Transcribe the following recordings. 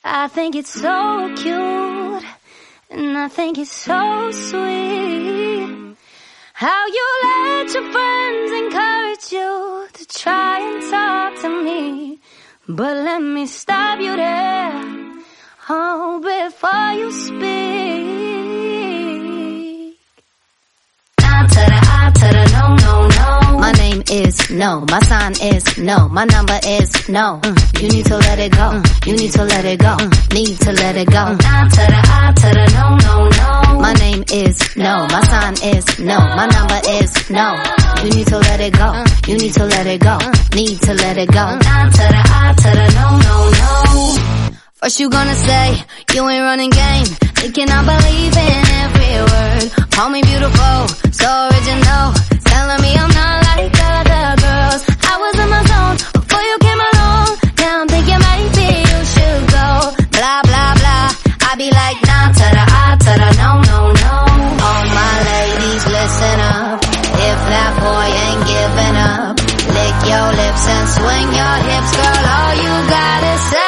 I think it's so cute, and I think it's so sweet how you let your friends encourage you to try and talk to me. But let me stop you there, oh, before you speak. I to the no, no, no. My name is no, my sign is no, my number is no. You need to let it go, you need to let it go, need to let it go. I to the no, no, no. My name is no, my sign is no, my number is no. You need to let it go, you need to let it go, need to let it go. I to the no, no, no. First you gonna say you ain't running game, thinking I believe in every word. Call me beautiful, so original, telling me I'm not like other girls. I was in my zone before you came along, now I'm thinking maybe you should go. Blah, blah, blah, I be like nah to the I to the no, no, no. All my ladies listen up, if that boy ain't giving up, lick your lips and swing your hips, girl, all you gotta say.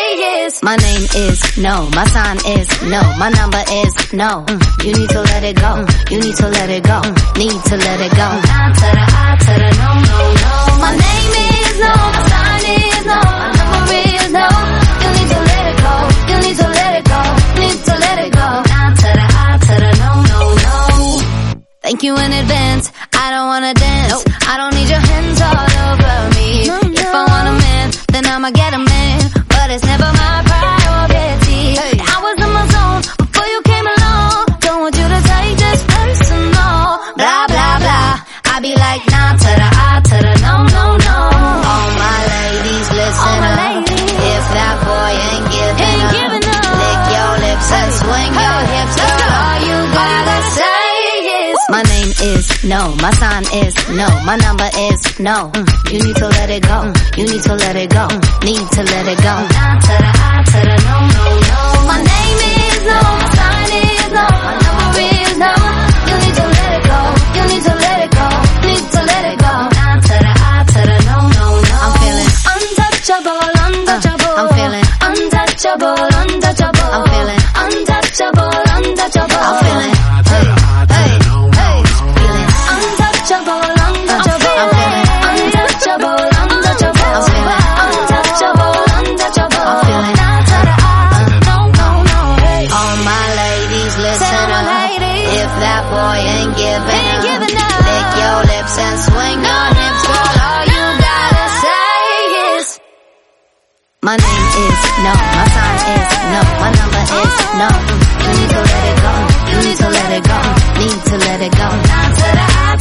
My name is no, my sign is no, my number is no. You need to let it go, you need to let it go, need to let it go. I to the no, no, no. My name is no, my sign is no, my number is no. You need to let it go, you need to let it go, need to let it go. I to the no, no, no. Thank you in advance, I don't wanna dance, I don't need your hands all over me. If I want a man, then I'ma get a man, but it's never my priority. I was in my zone before you came along, don't want you to take this personal. Blah, blah, blah, I be like nah to the I to the no, no, no. All my ladies listen up, if that boy ain't giving up, lick your lips and swing your hips, girl, all you gotta say is my name is no, my sign is no, my number is no. You need to let it go, you need to let it go, need to let it go. I to the no, no, no. My name is no, my sign is no, my number is no. You need to let it go, you need to let it go, need to let it go. I to the no, no, no. I'm feeling untouchable, untouchable. I'm feeling untouchable, untouchable. I'm feeling untouchable, untouchable. I'm feeling hey, hey, hey, feeling untouchable, untouchable. I'm feeling untouchable, untouchable. I'm feeling untouchable, untouchable. I'm feeling no, no, no. All my ladies listen up, if that boy ain't giving up, lick your lips and swing your hips, girl, all you gotta say is my name is no, my sign is no, my number is no. You need to let it go, you need to let it go, need to let it go.